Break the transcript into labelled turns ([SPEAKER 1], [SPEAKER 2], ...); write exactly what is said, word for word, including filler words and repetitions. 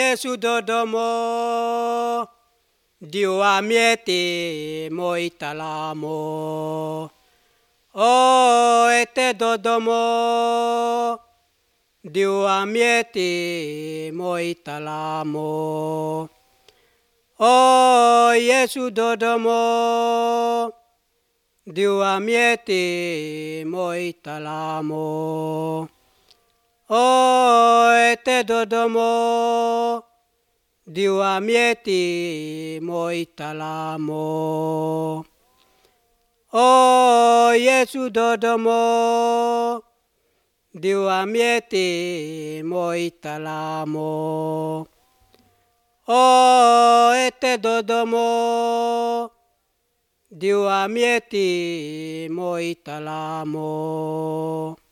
[SPEAKER 1] Yesu dodomo, Dio amiete moitalamo. O ete dodomo, Dio amiete moitalamo. O Yesu dodomo, Dio amiete moitalamo. O ete dodomo, Dio amiete moitalamo. O Yesu dodomo, Dio amiete moitalamo. O ete dodomo, Dio amiete moitalamo.